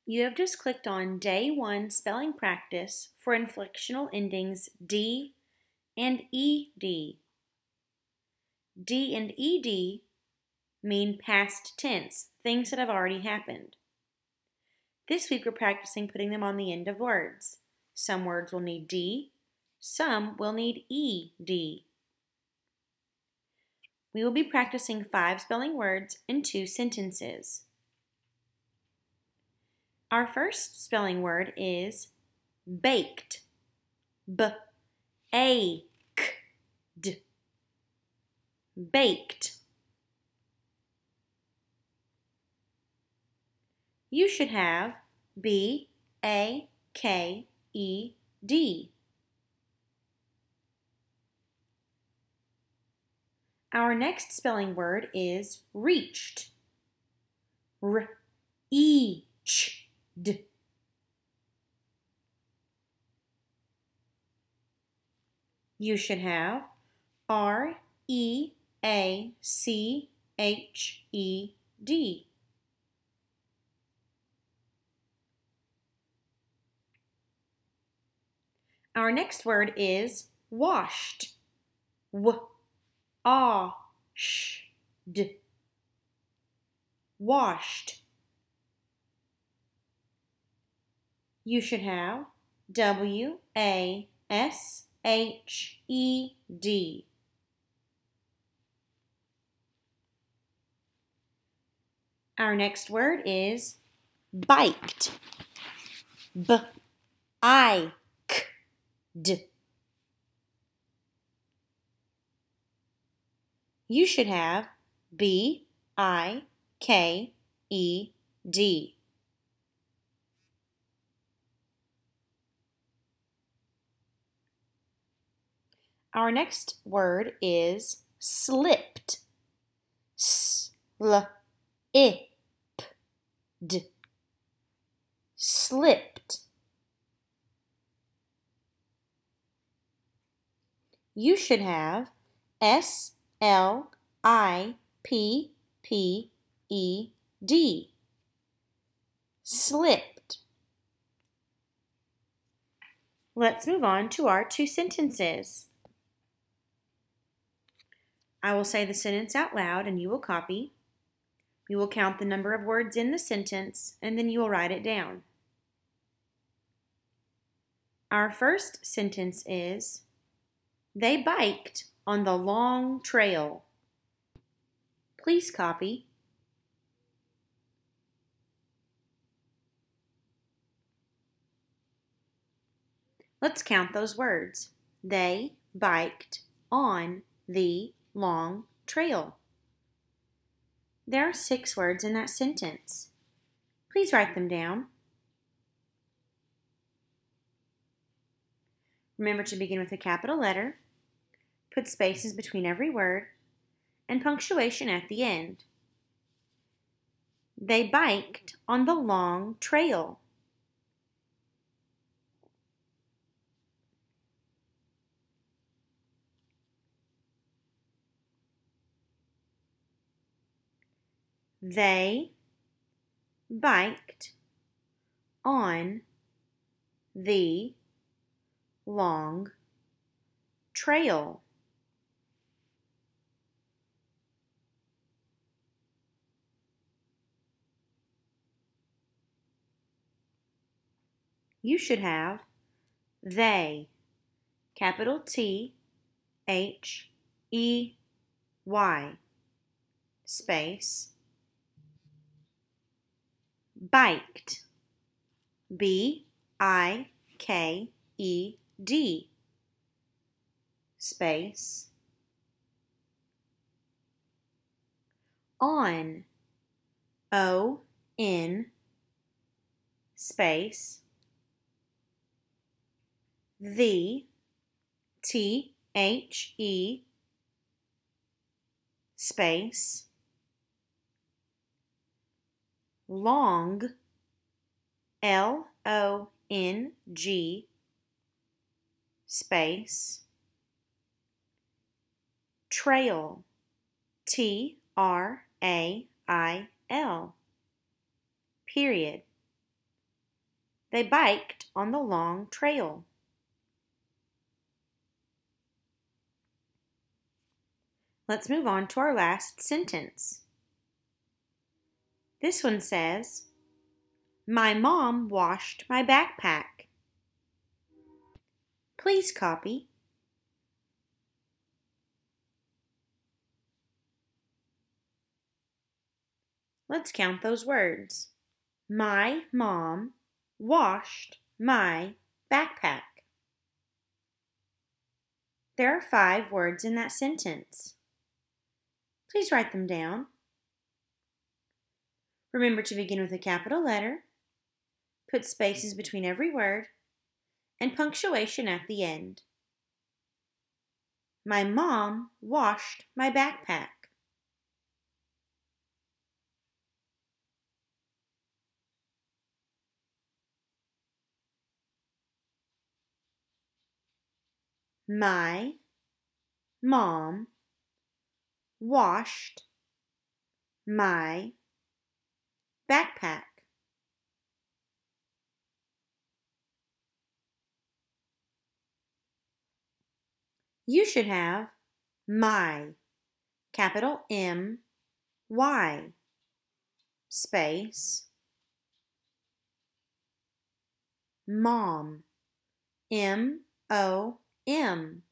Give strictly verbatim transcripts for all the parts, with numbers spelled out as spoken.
You have just clicked on Day one Spelling Practice for inflectional endings D and E D. D and E D mean past tense, things that have already happened. This week we're practicing putting them on the end of words. Some words will need D, some will need E D. We will be practicing five spelling words in two sentences. Our first spelling word is baked. B A K D. Baked. You should have B A K E D. Our next spelling word is reached. R E Ch D. You should have R E A C H E D. Our next word is washed. W A S H D. Washed. You should have W A S H E D. Our next word is biked. B I K D. You should have B I K E D. Our next word is slipped. S L I P D. Slipped. You should have S L I P P E D. Slipped. Let's move on to our two sentences. I will say the sentence out loud and you will copy. You will count the number of words in the sentence and then you will write it down. Our first sentence is, they biked on the long trail. Please copy. Let's count those words. They biked on the long trail. There are six words in that sentence. Please write them down. Remember to begin with a capital letter, put spaces between every word, and punctuation at the end. They biked on the long trail. They biked on the long trail. You should have they, capital T H E Y, space, biked, B I K E D, space, on, O N, space, the, T H E, space, long, L O N G, space, trail, T R A I L, period. They biked on the long trail. Let's move on to our last sentence. This one says, my mom washed my backpack. Please copy. Let's count those words. My mom washed my backpack. There are five words in that sentence. Please write them down. Remember to begin with a capital letter, put spaces between every word, and punctuation at the end. My mom washed my backpack. My mom washed my backpack. You should have my, capital M, Y, space, mom, M, O, M,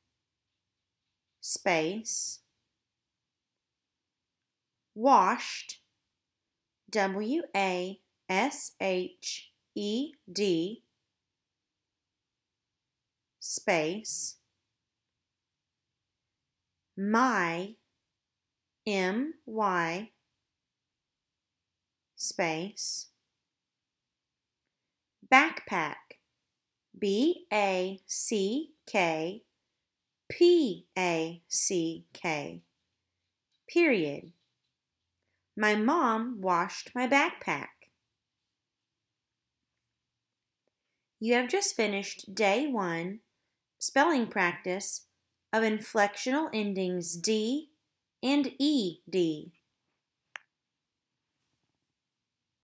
space, washed, W, A, S, H, E, D, space, my, M, Y, space, backpack, B, A, C, K, P, A, C, K, period. My mom washed my backpack. You have just finished day one, spelling practice of inflectional endings D and E D.